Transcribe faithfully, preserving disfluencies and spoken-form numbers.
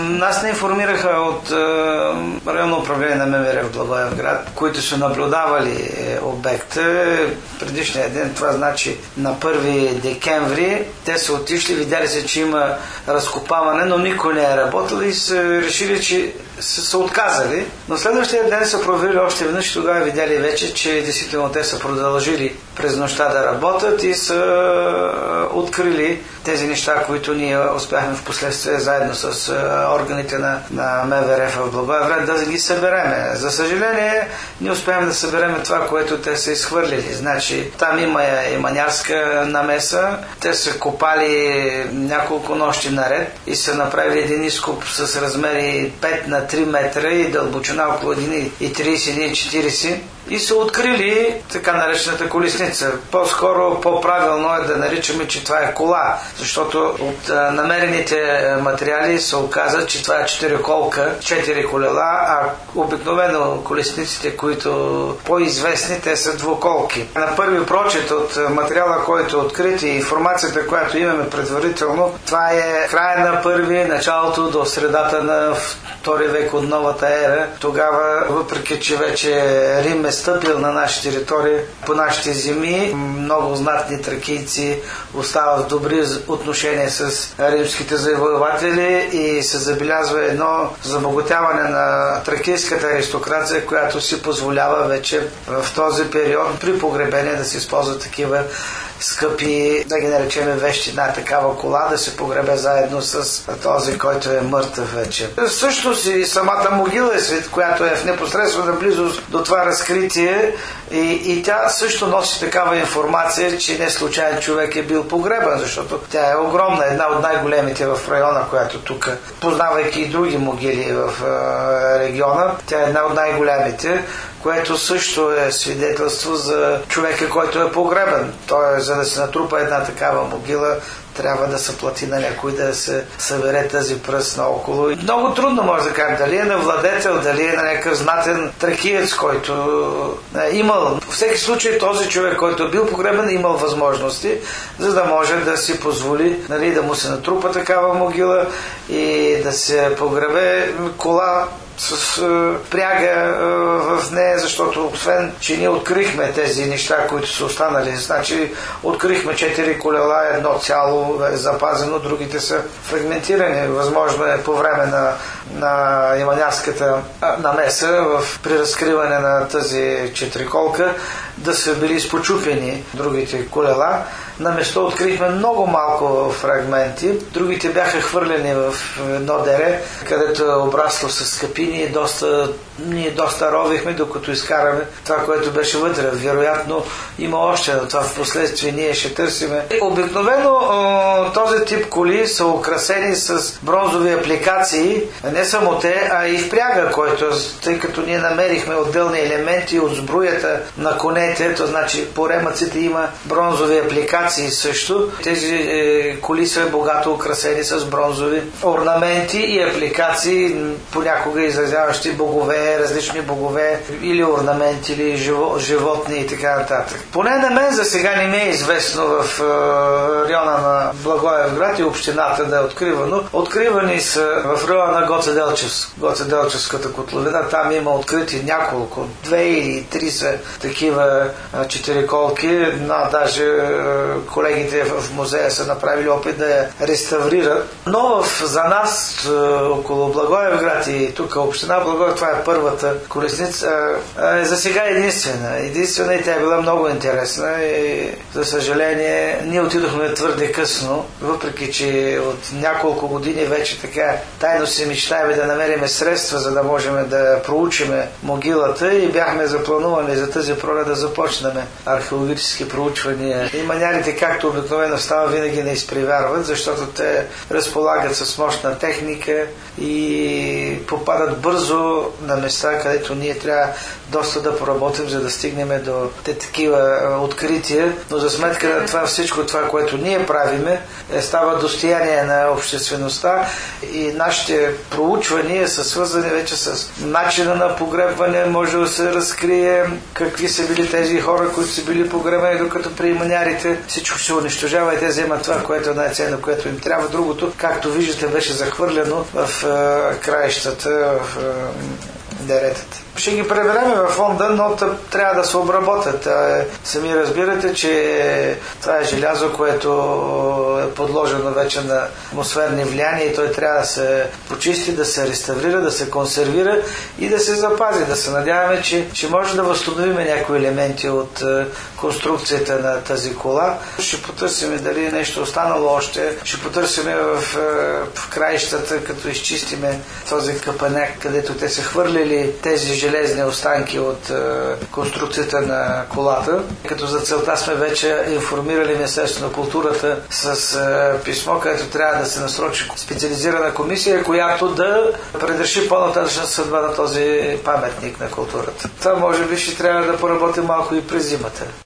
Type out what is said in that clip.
Нас не информираха от районно управление на МВР в Благоевград, които са наблюдавали обекта предишния ден, това значи на първи декември. Те са отишли, видяли се, че има разкопаване, но никой не е работил и са решили, че са, са отказали. Но следващия ден са проверили още веднъж и тогава видяли вече, че действително те са продължили през нощта да работят и са открили тези неща, които ние успяхме в последствие заедно с органите на, на МВР в Благоевград да ги събереме. За съжаление, не успяем да събереме това, което те са изхвърлили. Значи, там има и манярска намеса. Те са копали няколко нощи наред и са направили един изкоп с размери пет на три метра и дълбочина около един и трийсет - един и четирийсет и са открили така наречената колесница. По-скоро, по-правилно е да наричаме, че това е кола, защото от а, намерените материали се оказа, че това е четириколка, четири колела, а обикновено колесниците, които по-известни, те са двуколки. На първи прочит от материала, който е открит и информацията, която имаме предварително, това е края на първи, началото до средата на втори век от новата ера. Тогава, въпреки че вече Рим е стъпил на наши територии, по нашите земи, много знатни тракийци остават в добри отношения с римските завоеватели и се забелязва едно забогатяване на тракийската аристокрация, която си позволява вече в този период при погребение да се използват такива скъпи, да ги наречем вещи, една такава кола, да се погребе заедно с този, който е мъртъв вече. Също си самата могила е свет, която е в непосредствена близост до това разкритие и, и тя също носи такава информация, че не случайен човек е бил погребан, защото тя е огромна, една от най-големите в района, която тук, познавайки и други могили в е, региона, тя е една от най-големите, което също е свидетелство за човека, който е погребан. Той, за да се натрупа една такава могила, трябва да се плати на някой да се събере тази пръст наоколо. Много трудно може да кажем дали е на владетел, дали е на някакъв знатен тракиец, който е имал. В всеки случай този човек, който е бил погребан, е имал възможности, за да може да си позволи, нали, да му се натрупа такава могила и да се погребе кола с е, пряга е, в нея, защото освен, че ние открихме тези неща, които са останали, значи открихме четири колела, едно цяло е запазено, другите са фрагментирани. Възможно е по време на, на иманярската намеса в, при разкриване на тази четириколка да са били изпочупени другите колела. На место открихме много малко фрагменти, другите бяха хвърлени в едно дере, където е обрасло с скъпини и доста, ние доста ровихме, докато изкараме това, което беше вътре. Вероятно има още, но това в последствие ние ще търсиме. Обикновено този тип коли са украсени с бронзови апликации, не само те, а и впряга, който, тъй като ние намерихме отделни елементи от сбруята на конете, то значи по ремъците има бронзови апликации също. Тези е, коли са богато украсени с бронзови орнаменти и апликации, понякога изразяващи богове, различни богове или орнаменти, или живо, животни и така нататък. Поне на мен за сега не ми е известно в е, района на Благоевград и общината да е откривано. Откривани са в района на Гоцеделчевск, Гоцеделчевската котловина. Там има открити няколко, две или три са такива е, четириколки. Една даже е, колегите в музея са направили опит да я реставрират. Но в, за нас е, около Благоевград и тук община Благоевград, това е първата колесница. Е, за сега е единствена. Единствена и тя е била много интересна и за съжаление ние отидохме твърде късно, въпреки че от няколко години вече така тайно си мечтаем да намерим средства, за да можем да проучиме могилата и бяхме запланували за тази пролет да започнем археологически проучвания. И манярите, както обикновено става, винаги не изпреварват, защото те разполагат с мощна техника и попадат бързо на места, където ние трябва доста да поработим, за да стигнем до те такива открития. Но за сметка на това, всичко това, което ние правиме, е, става достояние на обществеността и нашите проучвания са свързани вече с начина на погребване, може да се разкрие какви са били тези хора, които са били погребани, докато при иманярите всичко се унищожава и те вземат това, което е най-ценно, което им трябва. Другото, както виждате, беше захвърлено в е, краищата, в е, деретата. Ще ги пребереме във фонда, но трябва да се обработят. Сами разбирате, че това е желязо, което е подложено вече на атмосферни влияния и той трябва да се почисти, да се реставрира, да се консервира и да се запази. Да се надяваме, че ще може да възстановим някои елементи от конструкцията на тази кола. Ще потърсим дали нещо останало още. Ще потърсим в, в краищата, като изчистиме този капаняк, където те са хвърлили тези железни останки от е, конструкцията на колата. Като за целта сме вече информирали Министерството на културата с е, писмо, където трябва да се насрочи специализирана комисия, която да предреши по-нататъчна съдба на този паметник на културата. Това може би ще трябва да поработи малко и през зимата.